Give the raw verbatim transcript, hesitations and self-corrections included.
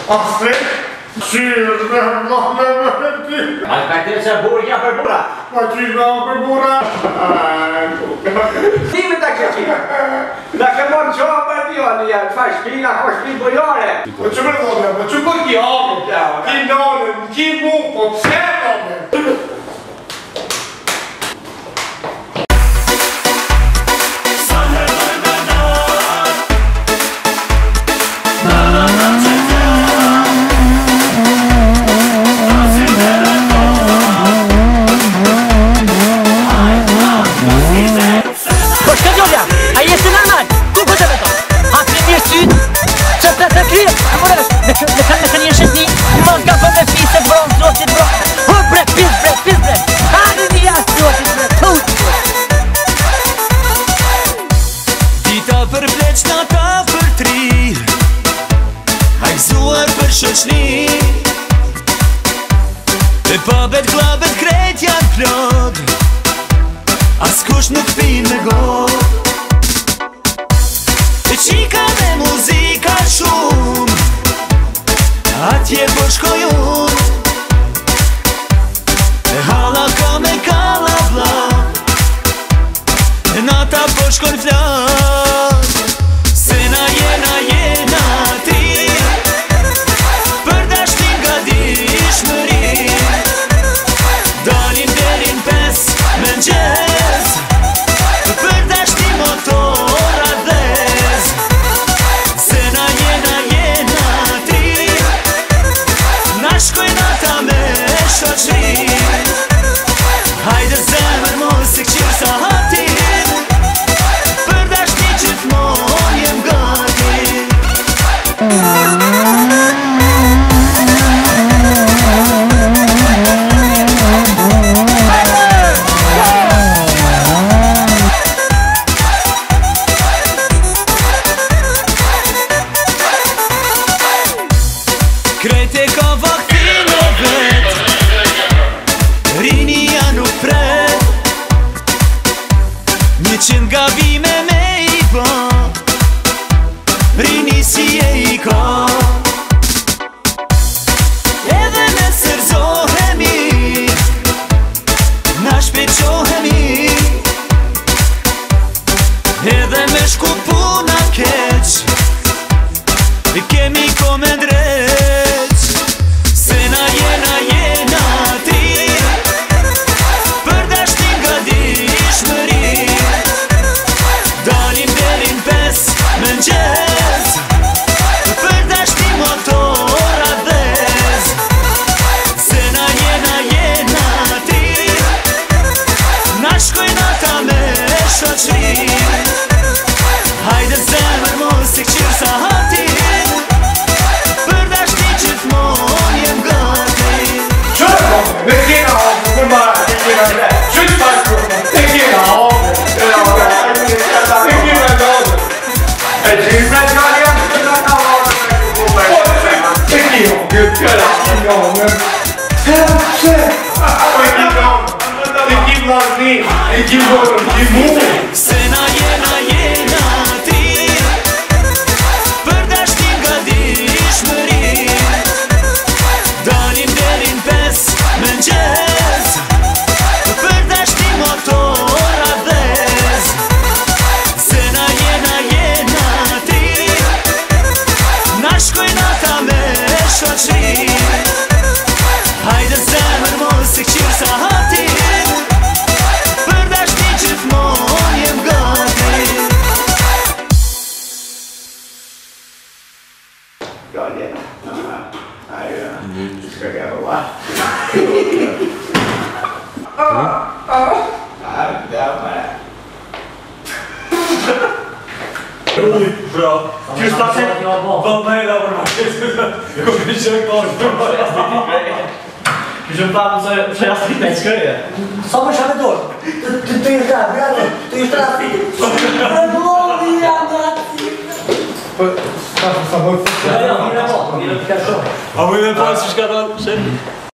Astrid? Aspetta, se burja per bura. Macina per bura. Dimmi da che ci. Da che non c'ho per Dio, ya fai spina con spiboliore. Ma ci vedo, ma ci vogliamo. Chi non, chi muco, serve. Dhe pabet, klabet, krejt janë plot Askush nuk pin me god E qika dhe muzika shumë Atje po shkoj unë E hala ka me kalla vla E nata po shkoj flat Se na jena jena ti Hajde zemër mos se këqirë sa hatin Për dashni gjithmon jem gati Krejt e ka vaktin o vet Rinia nuk pret Një qënë gabime me i ba Rini si e i ka Edhe me sërzohemi Na shpeqohemi Edhe me shku puna keq E kemi kome ndreq Se na jena jena ti Hajde zemër mos se këqirë sa hatin Për dashni gjithmon jem gati Qërë, me kena hapë, për marë, me kena le Qërë bashkë, me kena hapë Me kena hapë E qërë me nga jam që nga nga hapë Me kena hapë, me kena hapë Se, se Me kena hapë E kim lazni, e kim borë, e kim mu Se na jena jena ti Për dashni nga dishmëri Dalim derin pes me nxez Për dashni motora dhez Se na jena jena ti Na shkojna ta me shoqri Hajde zemër mos se këqirë sa hatin Për dashni gjithmon jem gati Għalja. Ajja. Skagħu wa. Għabda ma. Ui, bro. Që shta se... Bëmejda për ma. Kërë që kërë. Kështë më thamë se që jasë të të shkërje. Sa më shave dorë? Të të i shtrafë, bravo, të i shtrafë. Në blovi, janë ati. Sa më Ja, ja, mirë e po, mirë të ka shumë. A mu i me pasë që shka të në